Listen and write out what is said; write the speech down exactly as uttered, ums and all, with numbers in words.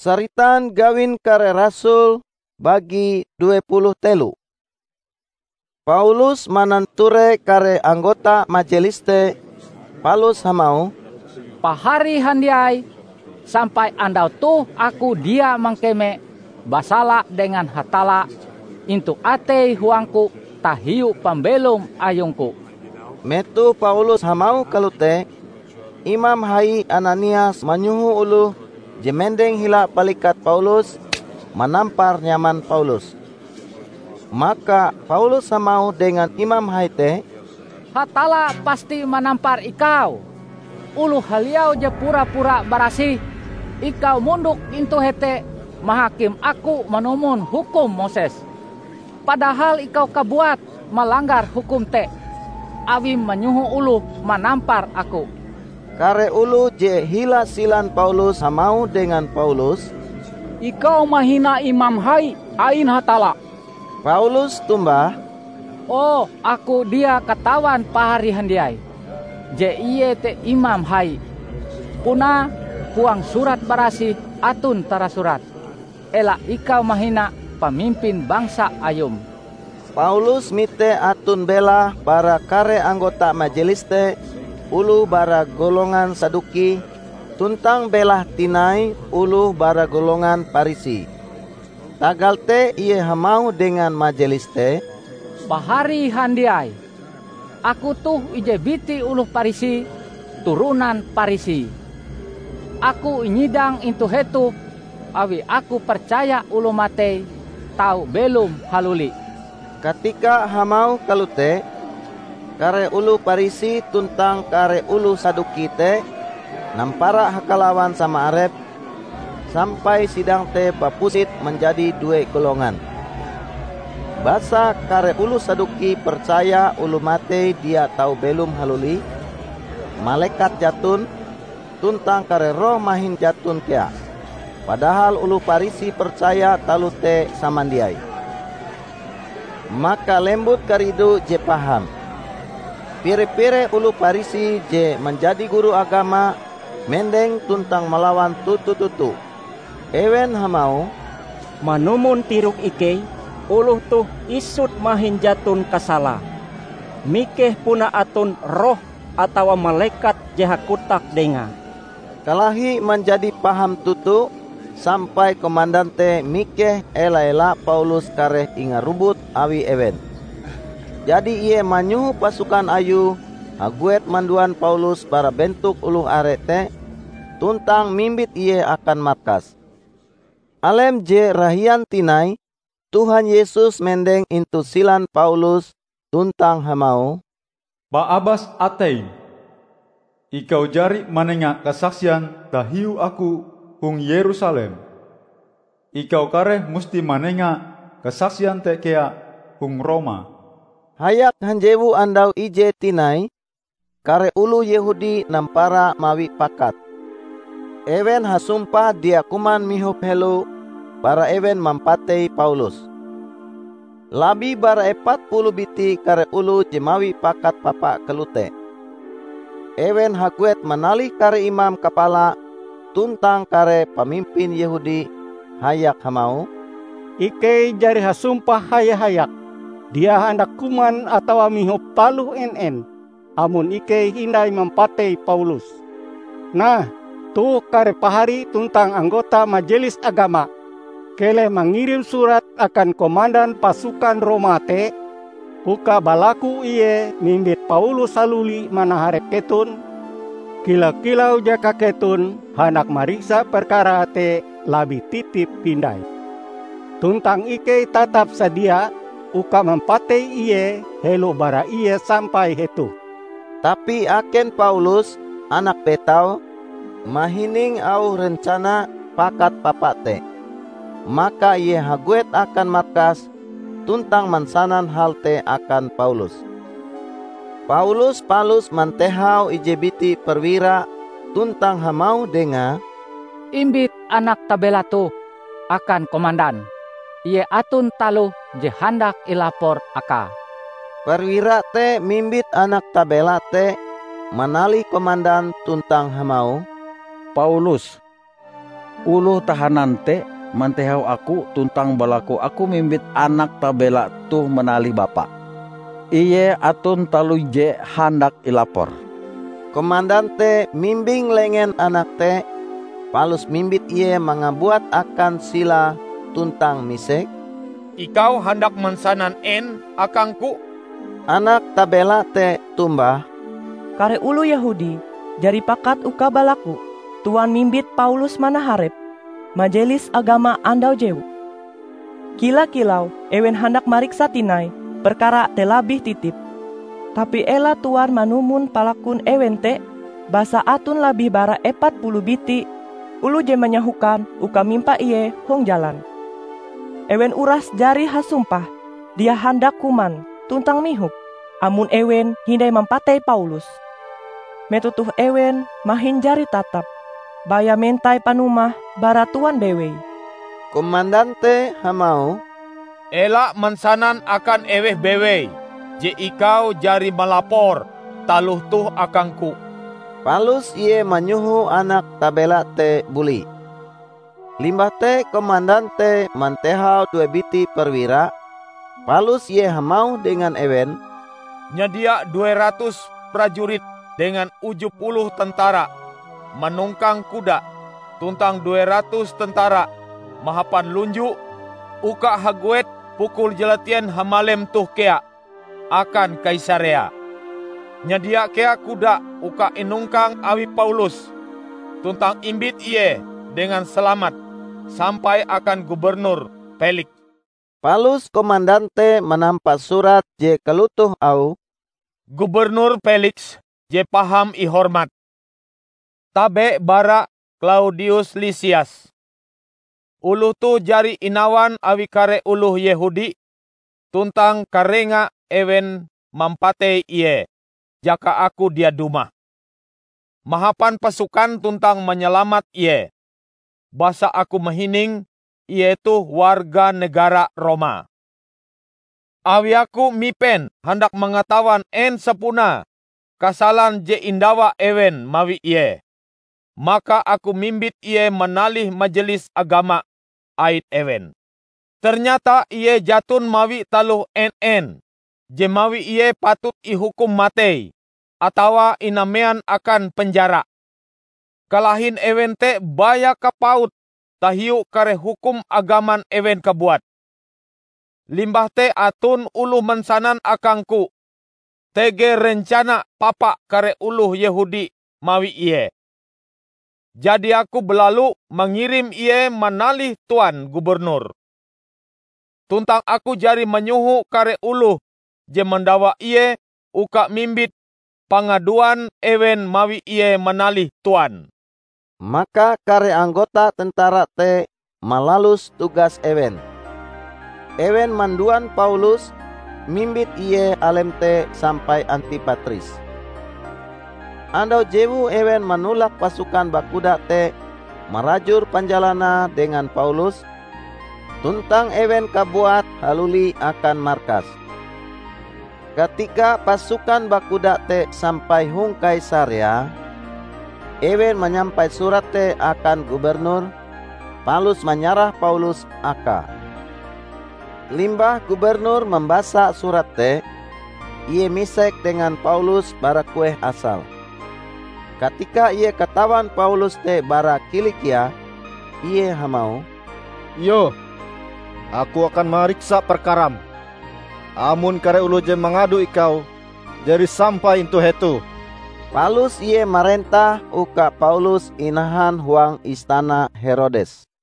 Saritan gawin kare rasul bagi dua puluh telu. Paulus mananture kare anggota majelis te. Paulus hamau, pahari handiai, sampai andau tuh aku dia mangkeme basala dengan hatala intu ate huangku tahiu pambelum ayungku. Metu Paulus hamau kalute, Imam Hai Ananias manyuhu ulu jemendeng hila palikat Paulus menampar nyaman Paulus. Maka Paulus hamau dengan Imam Hai te, hatala pasti menampar ikau. Ulu haliau je pura-pura barasih, ikau munduk intu hete mahakim aku menumun hukum Moses. Padahal ikau kabuat melanggar hukum te. Awi menyuhu ulu menampar aku. Kare ulu je hila silan Paulus hamau dengan Paulus, ikau mahina Imam Hai ain hatala. Paulus tumbah, oh aku dia katawan pahari handiai. Je iye te Imam Hai. Puna puang surat barasi atun tara surat. Ela ikau mahina pemimpin bangsa ayum. Paulus mite atun bela para kare anggota majelis te, ulu bara golongan Saduki, tuntang belah tinai ulu bara golongan Parisi. Tagal te iye hamau dengan majelis te, pahari handiai, aku tuh ije biti ulu Parisi, turunan Parisi. Aku inyidang intu hetu, awi aku percaya ulu mate, tau belum haluli. Ketika hamau kalute, kare ulu Parisi tuntang kare ulu Saduki te, nampara hakalawan sama arep, sampai sidang te papusit menjadi dua golongan. Basa kare ulu Saduki percaya ulu mate dia tahu belum haluli, malaikat jatun, tuntang kare roh mahin jatun kia. Padahal ulu Parisi percaya talute samandiai. Maka lembut karidu je paham. Pire-pire ulu Parisi je menjadi guru agama, mendeng tuntang melawan tutu-tutu. Ewen hamau, manumun tiruk ike, uluh tuh isut mahin jatun kasala. Mikeh puna atun roh atau malaikat jahakutak denga. Kalahi menjadi paham tutu, sampai komandante mikeh ela-ela Paulus kareh inga rubut awi ewen. Jadi ia manyuhu pasukan ayu, haguet manduan Paulus bara bentuk uluh arete, tuntang mimbit ia akan markas. Alem je rahian tinai, Tuhan Yesus mendeng intu silan Paulus, tuntang hamau, Ba abas atei, ikau jari manenga kesaksian tahiu aku hung Yerusalem. Ikau kareh musti manenga kesaksian tekea hung Roma. Hayak hanjewu andau ije tinai, kare ulu Yehudi nampara mawi pakat. Ewen hasumpah dia kuman mihup helu, bara ewen mampatei Paulus. Labi bara epat puluh biti kare ulu jemawi pakat papa kelute. Ewen hakuet menali kare imam kepala, tuntang kare pemimpin Yahudi, hayak hamau, ike jari hasumpah hayak-hayak, dia hendak kuman atau mihup taluh en-en, amun ike hindai mempatei Paulus. Nah, tuh kare pahari tuntang anggota majelis agama, kele mengirim surat akan komandan pasukan Roma te, kuka balaku iye mimbit Paulus saluli manaharep ketun, kilau-kilau jaka ketun hendak mariksa perkara te labi titip pindai. Tuntang ike tatap sedia uka mempatei iye helo bara iye sampai hetu. Tapi aken Paulus anak petau mahining au rencana pakat papate. Maka iye haguet akan markas, tuntang mansanan halte akan Paulus. Paulus palus mantehau ijebiti perwira, tuntang hamau denga, imbit anak tabela tu akan komandan. Ie atun taluh je handak ilapor aka. Perwira te mimbit anak tabela te, manali komandan tuntang hamau, Paulus, uluh tahanan te mantehau aku tuntang balaku aku mimbit anak tabela tuh menalih bapa. Iye atun talu je handak ilapor. Komandan te mimbing lengen anak te, Paulus mimbit iye mengabuat akan sila tuntang misek. Ikau hendak mensanan en akangku? Anak tabela te tumbah. Kare ulu Yahudi, jari pakat uka balaku, Tuan mimbit Paulus manaharep, majelis agama andau jewu. Kila-kilau, ewen hendak mariksa tinai, perkara te labih titip. Tapi ela Tuan manumun palakun ewen te, basa atun labih bara epat puluh biti, ulu je menyahukan uka mimpa iye hong jalan. Ewen uras jari hasumpah, dia hendak kuman, tuntang mihuk, amun ewen hindai mempatei Paulus. Metutuh ewen mahin jari tatap, baya mentai panumah bara Tuan bewei. Komandante hamau, Ela mensanan akan eweh bewei, je ikau jari melapor, taluh tuh akangku. Paulus iye manyuhu anak tabela te buli. Limbah te komandante mantehau dua biti perwira. Paulus iye hamau dengan ewen, nyedia dua ratus prajurit dengan tujuh puluh tentara, menungkang kuda, tuntang dua ratus tentara, mahapan lunjuk, uka haguet pukul jelatian hamalem tuh kea, akan Kaisarea. Nyedia kea kuda uka inungkang awi Paulus, tuntang imbit iye dengan selamat, sampai akan gubernur Felix. Paulus komandante menampak surat je kelutuh au. Gubernur Felix je paham i hormat. Tabe bara Claudius Lysias. Uluh tu jari inawan awi kare uluh Yehudi, tuntang karenga ewen mampatei iye, jaka aku dia dumah. Mahapan pasukan tuntang menyelamat iye. Basa aku mehining, yaitu warga negara Roma. Awi aku mipen hendak mengatawan en sepuna kasalan je indawa ewen mawi iye. Maka aku mimbit iye menalih majelis agama ait ewen. Ternyata iye jatun mawi taluh en-en, je mawi iye patut ihukum matei, atawa inamean akan penjara. Kalahin ewen te baya kapaut, tahiu kare hukum agaman ewen kebuat. Limbah te atun uluh mensanan akangku, tege rencana papa kare uluh Yehudi mawi iye. Jadi aku belalu mengirim iye menalih Tuan Gubernur. Tuntang aku jari menyuhu kare uluh je mendawa iye uka mimbit pangaduan ewen mawi iye menalih Tuan. Maka kare anggota tentara te malalus tugas ewen. Ewen manduan Paulus mimbit iye alem te sampai Antipatris. Andau jewu ewen menulak pasukan bakuda te merajur panjalana dengan Paulus, tuntang ewen kabuat haluli akan markas. Ketika pasukan bakuda te sampai hung Kaisarea, ewen menyampai surat te akan gubernur. Paulus menyarah Paulus aka. Limbah gubernur membaca surat te, ia misek dengan Paulus bara kueh asal. Ketika ia katawan Paulus te bara Kilikia, ia hamau, yo, aku akan meriksa perkaram. Amun kare ulu je mengadu ikau, jadi sampai into hetu. Paulus ia merentah uka Paulus inahan huang istana Herodes.